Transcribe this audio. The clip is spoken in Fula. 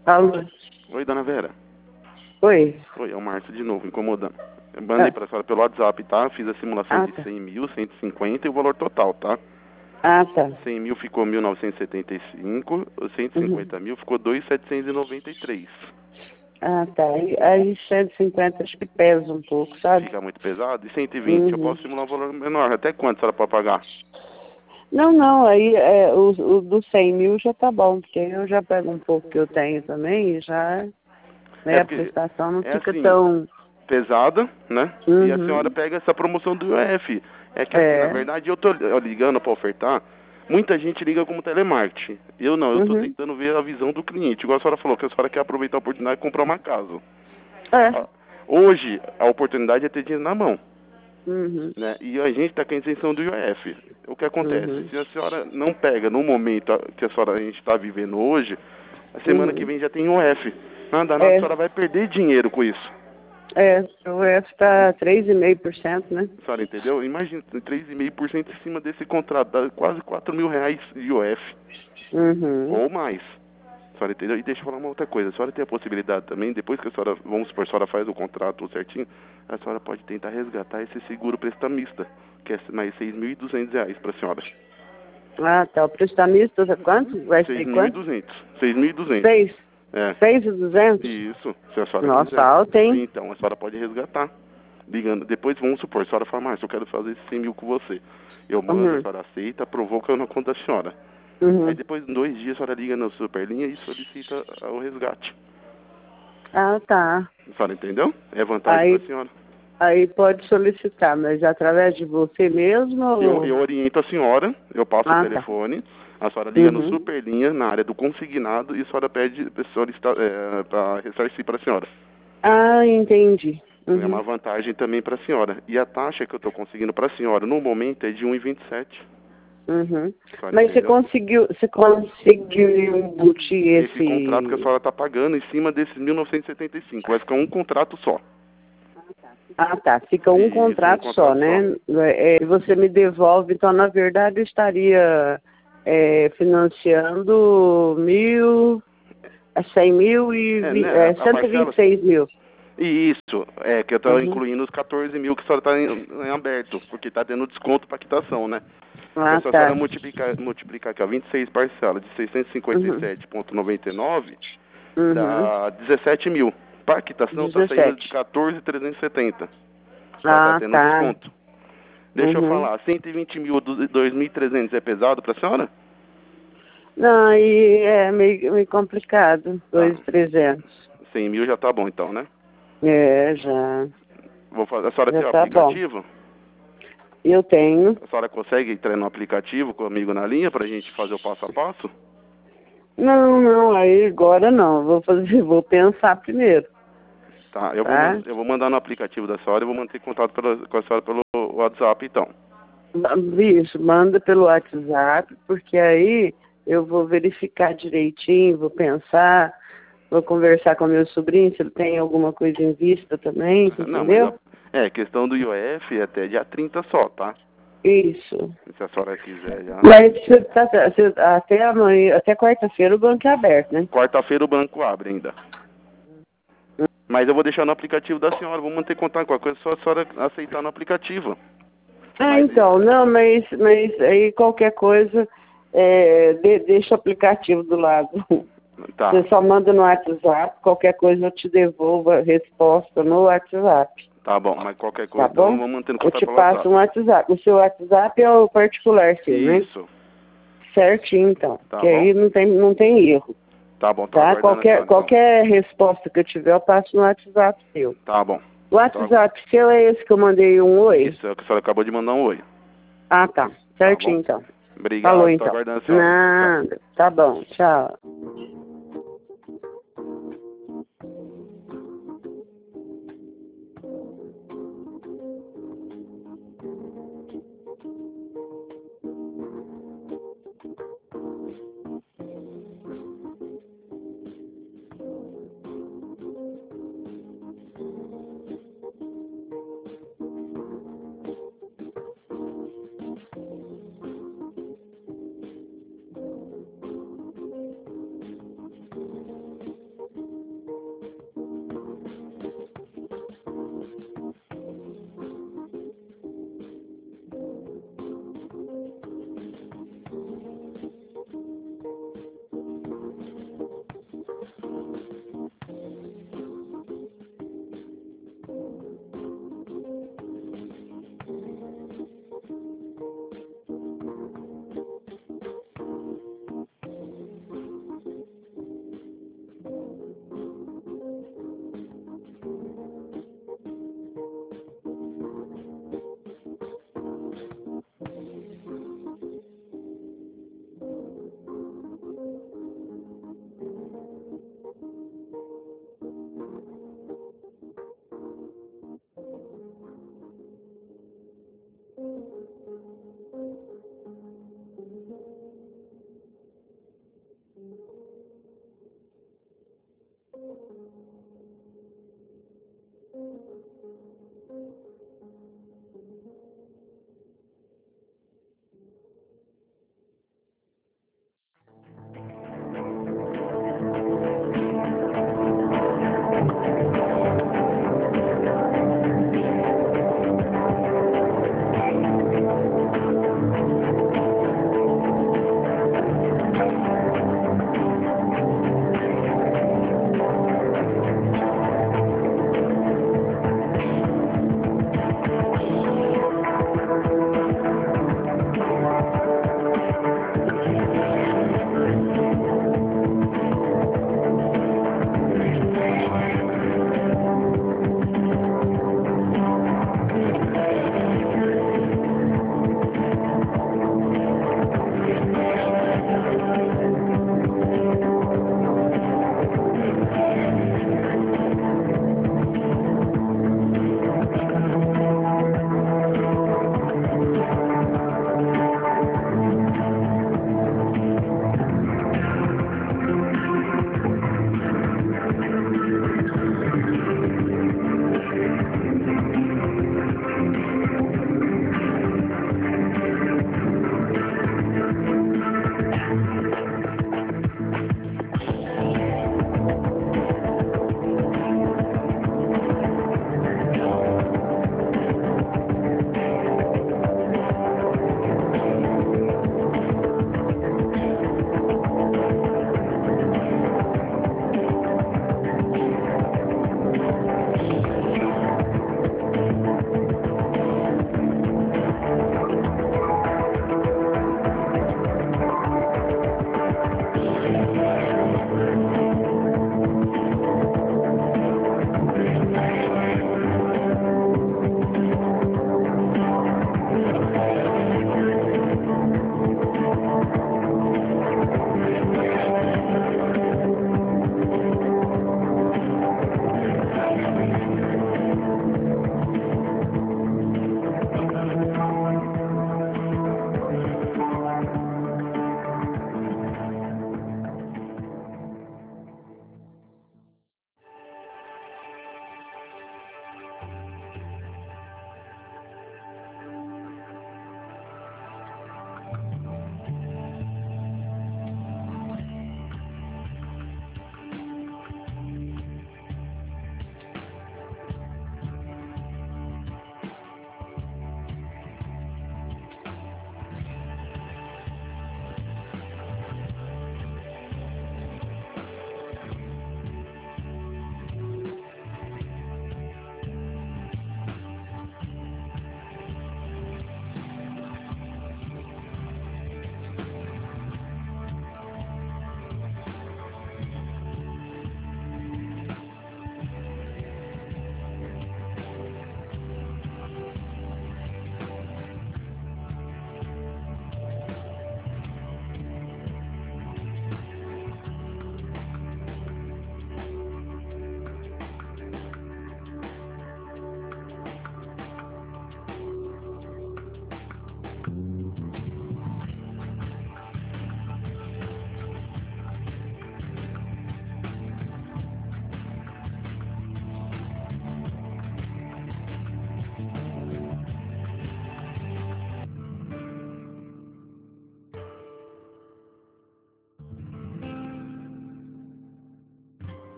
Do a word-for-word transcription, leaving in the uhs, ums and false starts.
Alô? Oi, dona Vera. Oi. Oi, é o Márcio de novo, incomodando. Eu mandei Ah. pra senhora pelo WhatsApp, tá? Fiz a simulação Ah, de tá. cem mil, cento e cinquenta e o valor total, tá? Ah, tá. cem mil ficou mil novecentos e setenta e cinco, os cento e cinquenta Uhum. mil ficou dois mil setecentos e noventa e três. Ah, tá. Aí, aí cento e cinquenta acho que pesa um pouco, sabe? Fica muito pesado? E cento e vinte eu Uhum. posso simular um valor menor. Até quanto a senhora pode pagar? Não, não, aí é, o, o do cem mil já tá bom, porque eu já pego um pouco que eu tenho também e já, né, É a porque prestação não é fica assim, tão... pesada, né? E a senhora Uhum. pega essa promoção do I O F. É que assim, na É. verdade, eu tô ligando para ofertar. Muita gente liga como telemarketing. Eu não, eu tô Uhum. tentando ver a visão do cliente. Igual a senhora falou, que a senhora quer aproveitar a oportunidade de comprar uma casa. É. Ah, hoje, a oportunidade é ter dinheiro na mão, Uhum. né? E a gente está com a isenção do I O F. O que acontece? Uhum. Se a senhora não pega no momento que a senhora a gente está vivendo hoje, a semana que Uhum. vem já tem I O F. Nada, nada, a É. senhora vai perder dinheiro com isso. É, o F tá três vírgula cinco por cento, né? A senhora entendeu? Imagina, três vírgula cinco por cento em cima desse contrato, dá quase quatro mil reais de I O F. Uhum. Ou mais. A senhora entendeu? E deixa eu falar uma outra coisa. A senhora tem a possibilidade também, depois que a senhora, vamos supor, a senhora faz o contrato certinho, a senhora pode tentar resgatar esse seguro prestamista, que é mais seis mil e duzentos reais para a senhora. Ah, tá. O prestamista é quanto? Vai seis ser mil e quanto? duzentos. seis mil e duzentos. Seis? É. Seis e duzentos? Isso, se a senhora Nossa, quiser. alto, hein? Então, a senhora pode resgatar. Ligando. Depois, vamos supor, a senhora fala, Márcio, eu quero fazer esses cem mil com você. Eu mando, a Uhum. senhora aceita, provoca na conta da senhora. Aí Uhum. depois, em dois dias, a senhora liga na Superlinha e solicita o resgate. Ah, tá. A senhora entendeu? É vantagem para a Aí, senhora. aí pode solicitar, mas através de você mesmo Eu, ou... eu oriento a senhora, eu passo o Ah, tá. telefone, a senhora liga no Uhum. Superlinha, na área do consignado, e a senhora pede é, para ressarcir para a senhora. Ah, entendi. É uma Uhum. vantagem também para a senhora. E a taxa que eu estou conseguindo para a senhora no momento é de um vírgula vinte e sete. Uhum. A senhora Mas você entendeu? conseguiu, você conseguiu embutir Esse contrato que a esse... senhora está pagando em cima desses mil novecentos e setenta e cinco. Vai ficar um contrato só. Ah, tá. Fica um Isso, um contrato só, contrato só. né? É, você me devolve, então, na verdade, eu estaria é, financiando mil, é, cem mil e É, vi- né? é, A cento e vinte e parcela. seis mil. E isso, é que eu estou Uhum. incluindo os quatorze mil que a senhora está em, em aberto, porque está tendo desconto para quitação, né? Porque Ah, se a senhora tá. multiplicar, multiplicar aqui, ó, vinte e seis parcelas de seiscentos e cinquenta e Uhum. sete vírgula noventa e nove, Uhum. dá dezessete mil. Para a quitação está saindo de dezessete. quatorze mil trezentos e setenta. Só está Ah, tendo tá. desconto. Deixa eu Uhum. falar, cento e vinte mil, dois mil e trezentos é pesado para a senhora? Não, aí é meio, meio complicado. Tá. Dois mil e trezentos. cem mil já tá bom então, né? É, já. Vou fazer, a senhora Já tem o tá bom. aplicativo? Eu tenho. A senhora consegue entrar no aplicativo comigo na linha pra gente fazer o passo a passo? Não, não, aí agora não. Vou fazer, vou pensar primeiro, Tá, eu vou, man- tá? eu vou mandar no aplicativo da senhora e vou manter contato pela, com a senhora pelo WhatsApp então. Isso, manda pelo WhatsApp, porque aí eu vou verificar direitinho, vou pensar, vou conversar com meu sobrinho se ele tem alguma coisa em vista também, Não, mas entendeu? a, é, questão do I O F é até dia trinta só, tá? Isso. Se a senhora quiser já. Mas você tá, você- até amanhã, até quarta-feira o banco é aberto, né? Quarta-feira o banco abre ainda. Mas eu vou deixar no aplicativo da senhora, vou manter contato com a coisa, só a senhora aceitar no aplicativo. Ah, Mas então, não, mas, mas aí qualquer coisa, é, de- deixa o aplicativo do lado. tá, Você só manda no WhatsApp, qualquer coisa eu te devolvo a resposta no WhatsApp, tá bom, mas qualquer tá coisa então bom? vou mantendo Eu contato te pelo passo WhatsApp. um WhatsApp. O seu WhatsApp é o particular seu, né? Isso, Certinho, então. tá Que bom. aí não tem, não tem erro, Tá bom, tô tá? aguardando a Qualquer, senhora então. qualquer resposta que eu tiver, eu passo no WhatsApp seu. Tá bom. O Tô agu- WhatsApp seu é esse que eu mandei um oi? Isso, é o que a senhora acabou de mandar um oi. Ah, tá. Tá bom? Certinho, então. Falou, Obrigado, tô então. aguardando a senhora. Tchau. Nada. Tá bom. Tchau.